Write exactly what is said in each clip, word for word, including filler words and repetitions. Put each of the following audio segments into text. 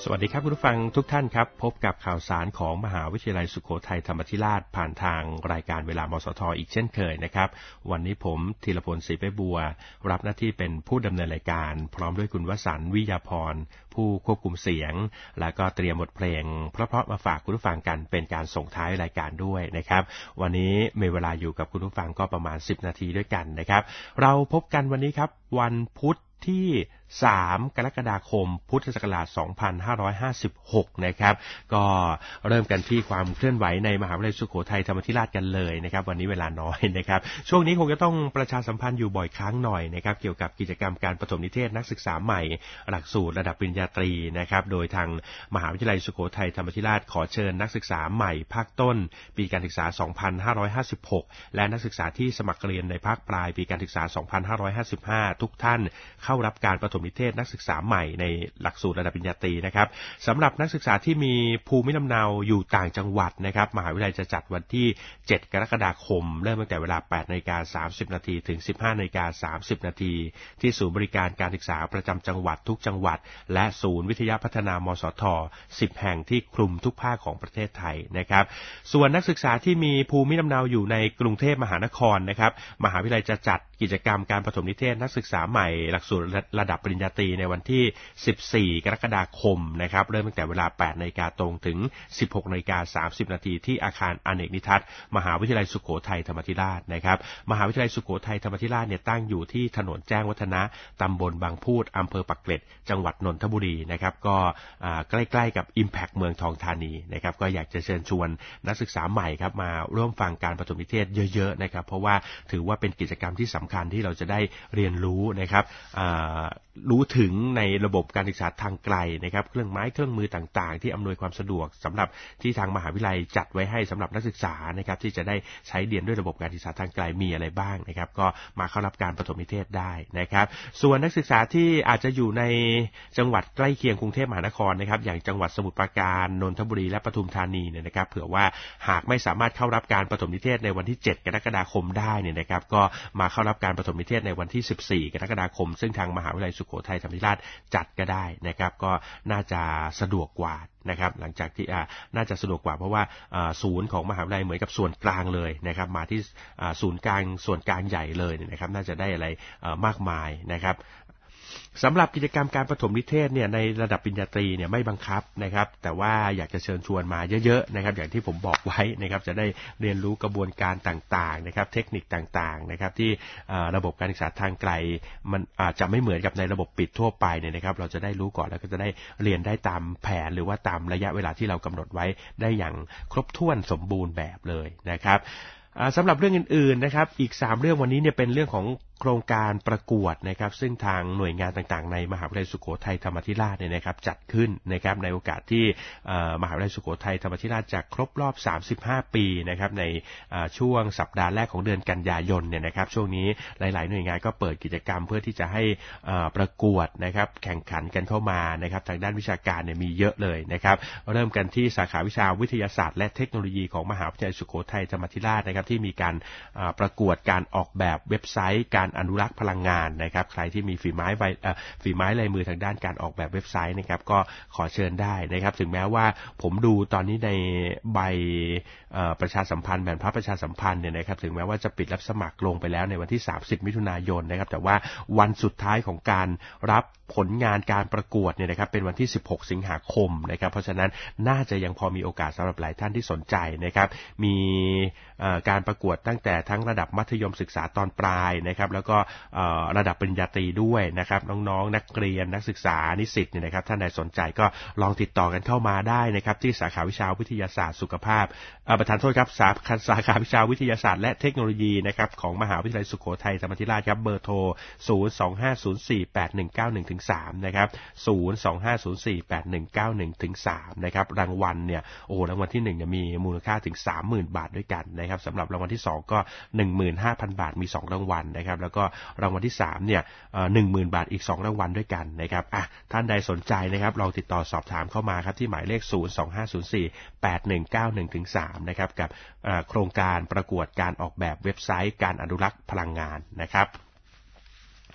สวัสดีครับคุณผู้ฟังทุกท่านครับพบกับข่าวสารของมหาวิทยาลัยสุโขทัยธรรมาธิราชผ่านทางรายการเวลามสทอีกเช่นเคยนะครับวันนี้ผมธีรพลศรีไปบัวรับหน้าที่เป็นผู้ดำเนินรายการพร้อมด้วยคุณวสันต์วิยาพรผู้ควบคุมเสียงและก็เตรียมบทเพลงเพราะๆมาฝากคุณผู้ฟังกันเป็นการส่งท้ายรายการด้วยนะครับวันนี้มีเวลาอยู่กับคุณผู้ฟังก็ประมาณสิบนาทีด้วยกันนะครับเราพบกันวันนี้ครับวันพุธที่สามกรกฎาคมพุทธศักราชสองพันห้าร้อยห้าสิบหกนะครับก็เริ่มกันที่ความเคลื่อนไหวในมหาวิทยาลัยสุโขทัยธรรมาธิราชกันเลยนะครับวันนี้เวลาน้อยนะครับช่วงนี้คงจะต้องประชาสัมพันธ์อยู่บ่อยครั้งหน่อยนะครับเกี่ยวกับกิจกรรมการประถมนิเทศนักศึกษาใหม่หลักสูตรระดับปริญญาตรีนะครับโดยทางมหาวิทยาลัยสุโขทัยธรรมาธิราชขอเชิญนักศึกษาใหม่ภาคต้นปีการศึกษาสองพันห้าร้อยห้าสิบหกและนักศึกษาที่สมัครเรียนในภาคปลายปีการศึกษาสองพันห้าร้อยห้าสิบห้าทุกท่านเข้ารับการประถมนิเทศนักศึกษาใหม่ในหลักสูตรระดับปริญญาตรีนะครับสำหรับนักศึกษาที่มีภูมิลำเนาอยู่ต่างจังหวัดนะครับมหาวิทยาลัยจะจัดวันที่เจ็ดกรกฎาคมเริ่มตั้งแต่เวลา แปดนาฬิกาสามสิบนาทีถึง สิบห้านาฬิกาสามสิบนาทีที่ศูนย์บริการการศึกษาประจำจังหวัดทุกจังหวัดและศูนย์วิทยาพัฒนามสทสิบแห่งที่คลุมทุกภาคของประเทศไทยนะครับส่วนนักศึกษาที่มีภูมิลำเนาอยู่ในกรุงเทพมหานครนะครับมหาวิทยาลัยจะจัดกิจกรรมการประถมนิเทศนักศึกษาใหม่หลักสูตรระดับปริญญาตรีในวันที่สิบสี่กรกฎาคมนะครับเริ่มตั้งแต่เวลา แปดนาฬิกาตรงถึง สิบหกนาฬิกาสามสิบนาทีที่อาคารอเนกนิทัศน์มหาวิทยาลัยสุโขทัยธรรมาธิราชนะครับมหาวิทยาลัยสุโขทัยธรรมาธิราชเนี่ยตั้งอยู่ที่ถนนแจ้งวัฒนะตำบลบางพูดอำเภอปักเกร็ดจังหวัดนนทบุรีนะครับก็ใกล้ๆกับ Impact เมืองทองธานีนะครับก็อยากจะเชิญชวนนักศึกษาใหม่ครับมาร่วมฟังการประถมนิเทศเยอะๆนะครับเพราะว่าถือว่าเป็นกิจกรรมที่สำคัญที่เราจะได้เรียนรู้นะครับรู้ถึงในระบบการศึกษาทางไกลนะครับเครื่องไม้เครื่องมือต่างๆที่อำนวยความสะดวกสำหรับที่ทางมหาวิทยาลัยจัดไว้ให้สำหรับนักศึกษานะครับที่จะได้ใช้เรียนด้วยระบบการศึกษาทางไกลมีอะไรบ้างนะครับก็มาเข้ารับการประถมนิเทศได้นะครับส่วนนักศึกษาที่อาจจะอยู่ในจังหวัดใกล้เคียงกรุงเทพมหานครนะครับอย่างจังหวัดสมุทรปราการนนทบุรีและปทุมธานีเนี่ยนะครับเผื่อว่าหากไม่สามารถเข้ารับการประถมนิเทศในวันที่เจ็ดกรกฎาคมได้เนี่ยนะครับก็มาเข้ารับการประถมนิเทศในวันที่สิบสี่กรกฎาคมซึ่งทางมหาวิทยาลัยสุโขทัยธรรมาธิราชจัดก็ได้นะครับก็น่าจะสะดวกกว่านะครับหลังจากที่อ่าน่าจะสะดวกกว่าเพราะว่าศูนย์ของมหาวิทยาลัยเหมือนกับส่วนกลางเลยนะครับมาที่ศูนย์กลางส่วนกลางใหญ่เลยนะครับน่าจะได้อะไรมากมายนะครับสำหรับกิจกรรมการประถมนิเทศเนี่ยในระดับปริญญาตรีเนี่ยไม่บังคับนะครับแต่ว่าอยากจะเชิญชวนมาเยอะๆนะครับอย่างที่ผมบอกไว้นะครับจะได้เรียนรู้กระบวนการต่างๆนะครับเทคนิคต่างๆนะครับที่ระบบการศึกษาทางไกลมันอาจจะไม่เหมือนกับในระบบปิดทั่วไปเนี่ยนะครับเราจะได้รู้ก่อนแล้วก็จะได้เรียนได้ตามแผนหรือว่าตามระยะเวลาที่เรากำหนดไว้ได้อย่างครบถ้วนสมบูรณ์แบบเลยนะครับสำหรับเรื่องอื่นๆนะครับอีกสามเรื่องวันนี้เนี่ยเป็นเรื่องของโครงการประกวดนะครับซึ่งทางหน่วยงานต่างๆในมหาวิทยาลัยสุโขทัยธรรมาธิราชเนี่ยนะครับจัดขึ้นนะครับในโอกาสที่มหาวิทยาลัยสุโขทัยธรรมาธิราชจะครบรอบสามสิบห้าปีนะครับในช่วงสัปดาห์แรกของเดือนกันยายนเนี่ยนะครับช่วงนี้หลายๆหน่วยงานก็เปิดกิจกรรมเพื่อที่จะให้ประกวดนะครับแข่งขันกันเข้ามานะครับทางด้านวิชาการเนี่ยมีเยอะเลยนะครับเริ่มกันที่สาขาวิชาวิทยาศาสตร์และเทคโนโลยีของมหาวิทยาลัยสุโขทัยธรรมาธิราชนะครับที่มีการประกวดการออกแบบเว็บไซต์การอนุรักษ์พลังงานนะครับใครที่มีฝีไม้ฝีไม้ลายมือทางด้านการออกแบบเว็บไซต์นะครับก็ขอเชิญได้นะครับถึงแม้ว่าผมดูตอนนี้ในใบประชาสัมพันธ์แผนภาพประชาสัมพันธ์เนี่ยนะครับถึงแม้ว่าจะปิดรับสมัครลงไปแล้วในวันที่สามสิบมิถุนายนนะครับแต่ว่าวันสุดท้ายของการรับผลงานการประกวดเนี่ยนะครับเป็นวันที่สิบหกสิงหาคมนะครับเพราะฉะนั้นน่าจะยังพอมีโอกาสสำหรับหลายท่านที่สนใจนะครับมีการประกวดตั้งแต่ทั้งระดับมัธยมศึกษาตอนปลายนะครับแล้วก็ระดับปริญญาตรีด้วยนะครับน้องๆนักเรียนนักศึกษานิสิตเนี่ยนะครับท่านใดสนใจก็ลองติดต่อกันเข้ามาได้นะครับที่สาขาวิชาวิทยาศาสตร์สุขภาพประธานโทษครับสาขาสาขาวิชาวิทยาศาสตร์และเทคโนโลยีนะครับของมหาวิทยาลัยสุโขทัยธรรมาธิราชครับเบอร์โทรศูนย์ สอง ห้า ศูนย์ สี่ แปด หนึ่ง เก้า หนึ่ง สามนะครับศูนย์ สอง ห้า ศูนย์ สี่ แปด หนึ่ง เก้า หนึ่ง สามนะครับรางวัลเนี่ยโอ้รางวัลที่หนึ่งเนี่ยมีมูลค่าถึง สามหมื่น บาทด้วยกันนะครับสำหรับรางวัลที่สองก็ หนึ่งหมื่นห้าพัน บาทมีสองรางวัลนะครับแล้วก็รางวัลที่สามเนี่ยเอ่อ หนึ่งหมื่น บาทอีกสองรางวัลด้วยกันนะครับอ่ะท่านใดสนใจนะครับลองติดต่อสอบถามเข้ามาครับที่หมายเลขศูนย์ สอง ห้า ศูนย์ สี่ แปด หนึ่ง เก้า หนึ่ง สามนะครับกับโครงการประกวดการออกแบบเว็บไซต์การอนุรักษ์พลังงานนะครับ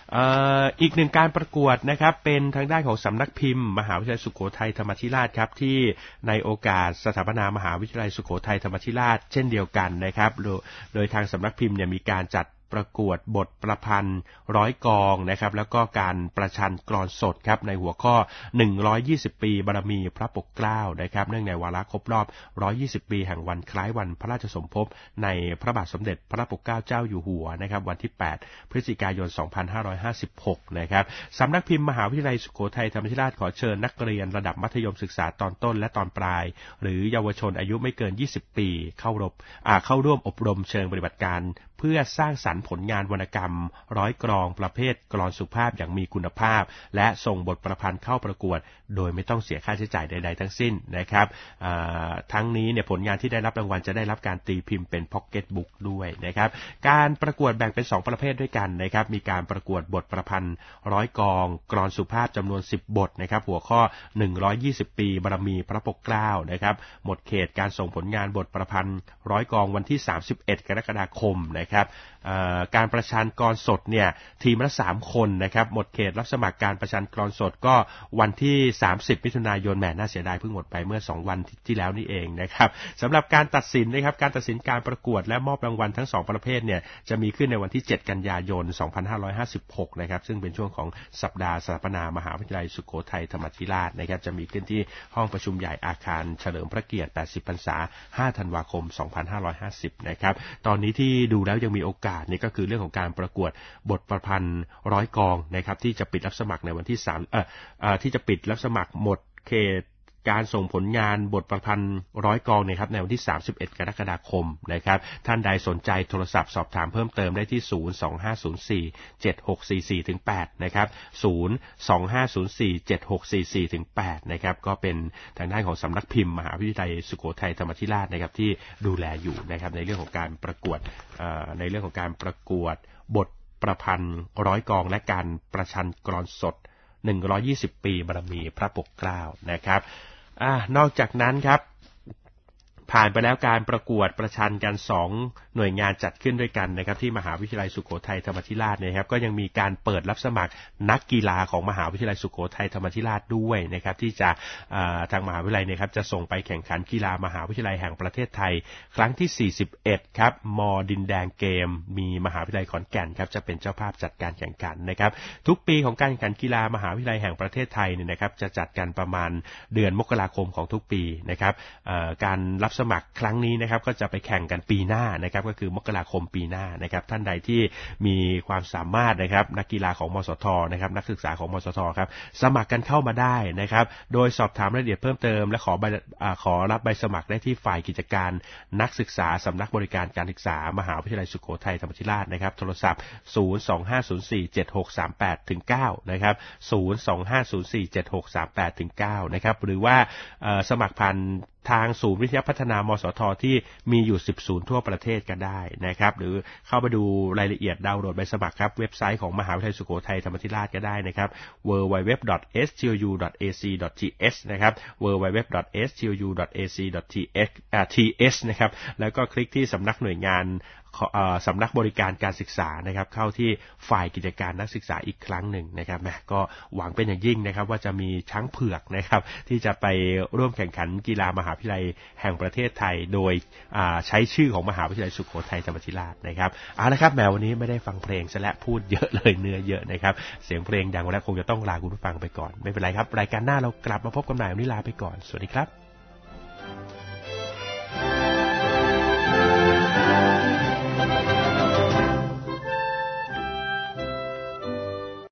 อีกหนึ่งการประกวดนะครับเป็นทางด้านของสำนักพิมพ์มหาวิทยาลัยสุโขทัยธรรมาธิราชครับที่ในโอกาสสถาปนามหาวิทยาลัยสุโขทัยธรรมาธิราชเช่นเดียวกันนะครับโดยทางสำนักพิมพ์เนี่ยมีการจัดประกวดบทประพันธ์ร้อยกองนะครับแล้วก็การประชันกลอนสดครับในหัวข้อหนึ่งร้อยยี่สิบปีบารมีพระปกเกล้านะครับเนื่องในวาระครบรอบหนึ่งร้อยยี่สิบปีแห่งวันคล้ายวันพระราชสมภพในพระบาทสมเด็จพระปกเกล้าเจ้าอยู่หัวนะครับวันที่แปดพฤศจิกายนสองพันห้าร้อยห้าสิบหกนะครับสำนักพิมพ์มหาวิทยาลัยสุโขทัยธรรมาธิราชขอเชิญนักเรียนระดับมัธยมศึกษาตอนต้นและตอนปลายหรือเยาวชนอายุไม่เกินยี่สิบปีเข้ารบเข้าร่วมอบรมเชิงปฏิบัติการเพื่อสร้างสรรค์ผลงานวรรณกรรมร้อยกลองประเภทกลอนสุภาพอย่างมีคุณภาพและส่งบทประพันธ์เข้าประกวดโดยไม่ต้องเสียค่าใช้จ่ายใดๆทั้งสิ้นนะครับทั้งนี้เนี่ยผลงานที่ได้รับรางวัลจะได้รับการตีพิมพ์เป็นพ็อกเก็ตบุ๊กด้วยนะครับการประกวดแบ่งเป็นสองประเภทด้วยกันนะครับมีการประกวดบทประพันธ์ร้อยกลองกลอนสุภาพจำนวนสิบบทนะครับหัวข้อหนึ่งร้อยยี่สิบปีบารมีพระปกเกล้านะครับหมดเขตการส่งผลงานบทประพันธ์ร้อยกลองวันที่สามสิบเอ็ดกรกฎาคมนะครับการประชันกลอนสดเนี่ยทีมละสามคนนะครับหมดเขตรับสมัครการประชันกลอนสดก็วันที่สามสิบมิถุนายนแหมน่าเสียดายเพิ่งหมดไปเมื่อสองวันที่แล้วนี่เองนะครับสำหรับการตัดสินนะครับการตัดสินการประกวดและมอบรางวัลทั้งสองประเภทเนี่ยจะมีขึ้นในวันที่เจ็ดกันยายนสองพันห้าร้อยห้าสิบหกนะครับซึ่งเป็นช่วงของสัปดาห์สถาปนามหาวิทยาลัยสุโขทัยธรรมาธิราชนะครับจะมีขึ้นที่ห้องประชุมใหญ่อาคารเฉลิมพระเกียรติแปดสิบพรรษาห้าธันวาคมสองพันห้าร้อยห้าสิบนะครับตอนนี้ที่ดูแล้วยังมีโอกาสนี่ก็คือเรื่องของการประกวดบทประพันธ์ร้อยกองนะครับที่จะปิดรับสมัครในวันที่สามเอ่อเอ่อที่จะปิดรับสมัครหมดเขตการส่งผลงานบทประพันธ์ร้อยกองนะครับในวันที่สามสิบเอ็ดกรกฎาคมนะครับท่านใดสนใจโทรศัพท์สอบถามเพิ่มเติมได้ที่ศูนย์ สอง ห้า ศูนย์ สี่ เจ็ด หก สี่ สี่ ถึง แปดนะครับศูนย์ สอง ห้า ศูนย์ สี่ เจ็ด หก สี่ สี่ ถึง แปดนะครับก็เป็นทางด้านของสำนักพิมพ์มหาวิทยาลัยสุโขทัยธรรมาธิราชนะครับที่ดูแลอยู่นะครับในเรื่องของการประกวดในเรื่องของการประกวดบทประพันธ์ร้อยกองและการประชันกลอนสดหนึ่งร้อยยี่สิบปีบารมีพระปกเกล้านะครับอ่านอกจากนั้นครับผ่านไปแล้วการประกวดประชันกันสองหน่วยงานจัดขึ้นด้วยกันนะครับที่มหาวิทยาลัยสุโขทัยธรรมาธิราชนะครับก็ยังมีการเปิดรับสมัครนักกีฬาของมหาวิทยาลัยสุโขทัยธรรมาธิราชด้วยนะครับที่จะทางมหาวิทยาลัยนะครับจะส่งไปแข่งขันกีฬามหาวิทยาลัยแห่งประเทศไทยครั้งที่สี่สิบเอ็ดครับม.ดินแดงเกมมีมหาวิทยาลัยขอนแก่นครับจะเป็นเจ้าภาพจัดการแข่งขันนะครับทุกปีของการแข่งขันกีฬามหาวิทยาลัยแห่งประเทศไทยเนี่ยนะครับจะจัดกันประมาณเดือนมกราคมของทุกปีนะครับการรับสมัครครั้งนี้นะครับก็จะไปแข่งกันปีหน้านะครับก็คือมกราคมปีหน้านะครับท่านใดที่มีความสามารถนะครับนักกีฬาของมสทนะครับนักศึกษาของมสทครับสมัครกันเข้ามาได้นะครับโดยสอบถามรายละเอียดเพิ่มเติมและขอใบขอรับใบสมัครได้ที่ฝ่ายกิจการนักศึกษาสำนักบริการการศึกษามหาวิทยาลัยสุโขทัยธรรมาธิราชนะครับโทรศัพท์ศูนย์ สอง ห้า ศูนย์ สี่ เจ็ด หก สาม แปด ถึง เก้านะครับศูนย์ สอง ห้า ศูนย์ สี่ เจ็ด หก สาม แปด ถึง เก้านะครับหรือว่าสมัครผ่านทางศูนย์วิทยาพัฒนามสทที่มีอยู่สิบศูนย์ทั่วประเทศก็ได้นะครับหรือเข้าไปดูรายละเอียดดาวน์โหลดใบสมัครครับเว็บไซต์ของมหาวิทยาลัยสุโขทัยธรรมาธิราชก็ได้นะครับ ดับเบิลยู ดับเบิลยู ดับเบิลยู ดอท เอส ที โอ ยู ดอท เอ ซี ดอท ที เอช นะครับ ดับเบิลยู ดับเบิลยู ดับเบิลยู ดอท เอส ที โอ ยู ดอท เอ ซี ดอท ที เอช อ่า ที เอช นะครับแล้วก็คลิกที่สำนักหน่วยงานสำนักบริการการศึกษานะครับเข้าที่ฝ่ายกิจการนักศึกษาอีกครั้งหนึ่งนะครับแหมก็หวังเป็นอย่างยิ่งนะครับว่าจะมีช้างเผือกนะครับที่จะไปร่วมแข่งขันกีฬามหาวิทยาลัยแห่งประเทศไทยโดยใช้ชื่อของมหาวิทยาลัยสุโขทัยธรรมาธิราชนะครับเอาละครับแหมวันนี้ไม่ได้ฟังเพลงซะและพูดเยอะเลยเนื้อเยอะนะครับเสียงเพลงดังแล้วคงจะต้องลาคุณผู้ฟังไปก่อนไม่เป็นไรครับรายการหน้าเรากลับมาพบกันใหม่วันนี้ลาไปก่อนสวัสดีครับ